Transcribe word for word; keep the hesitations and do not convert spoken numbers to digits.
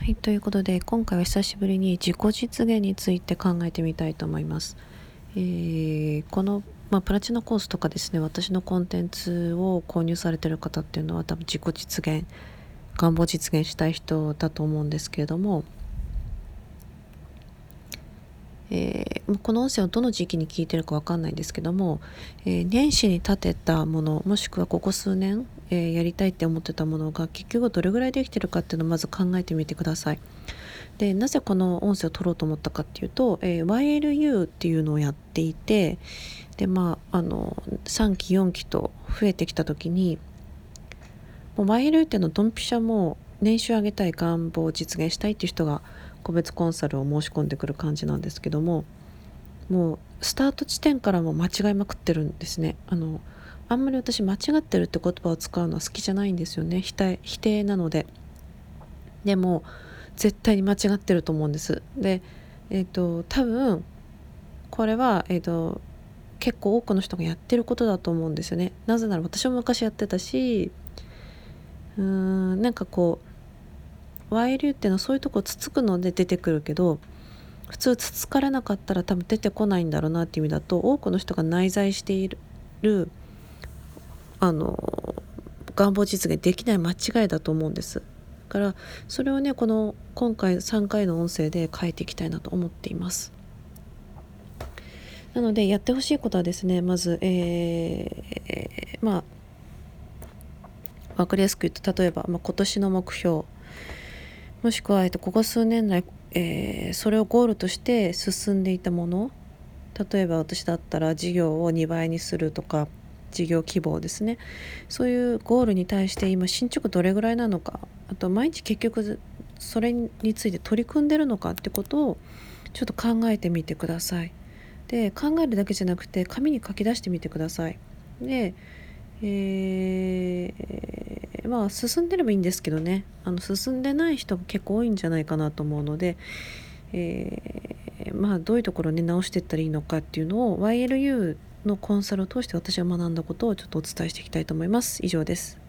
はい、ということで今回は久しぶりに自己実現について考えてみたいと思います。えーこの、まあ、プラチナコースとかですね、私のコンテンツを購入されている方っていうのは多分自己実現、願望実現したい人だと思うんですけれども、えーこの音声をどの時期に聞いてるか分かんないんですけども、えー年始に立てたもの、もしくはここ数年、えーやりたいって思ってたものが結局どれぐらいできてるかっていうのをまず考えてみてください。でなぜこの音声を取ろうと思ったかっていうと、えー ワイエルユー っていうのをやっていて、でまああのさんきよんきと増えてきた時に、もう ワイエルユー っていうのはドンピシャ、もう年収上げたい、願望を実現したいっていう人が個別コンサルを申し込んでくる感じなんですけども、もうスタート地点からも間違いまくってるんですね。あのあんまり私間違ってるって言葉を使うのは好きじゃないんですよね。否定、否定なので。でも絶対に間違ってると思うんです。で、えっと多分これは、えっと結構多くの人がやってることだと思うんですよね。なぜなら私も昔やってたし、うーんなんかこう ワイエルユー っていうのはそういうとこつつくので出てくるけど、普通つつかれなかったら多分出てこないんだろうなっていう意味だと、多くの人が内在しているあの願望実現できない間違いだと思うんです。だからそれをね、この今回さんかいの音声で変えていきたいなと思っています。なのでやってほしいことはですね、まず、えー、まあ分かりやすく言うと、例えば、まあ、今年の目標、もしくは、えっと、ここ数年来、えーそれをゴールとして進んでいたもの、例えば私だったら事業をにばいにするとか、事業規模ですね、そういうゴールに対して今進捗どれぐらいなのか、あと毎日結局それについて取り組んでるのかってことをちょっと考えてみてください。で考えるだけじゃなくて紙に書き出してみてください。で、えーまあ進んでればいいんですけどね、あの進んでない人が結構多いんじゃないかなと思うので、えーまあどういうところをね直していったらいいのかっていうのを ワイエルユー のコンサルを通して私は学んだことをちょっとお伝えしていきたいと思います。以上です。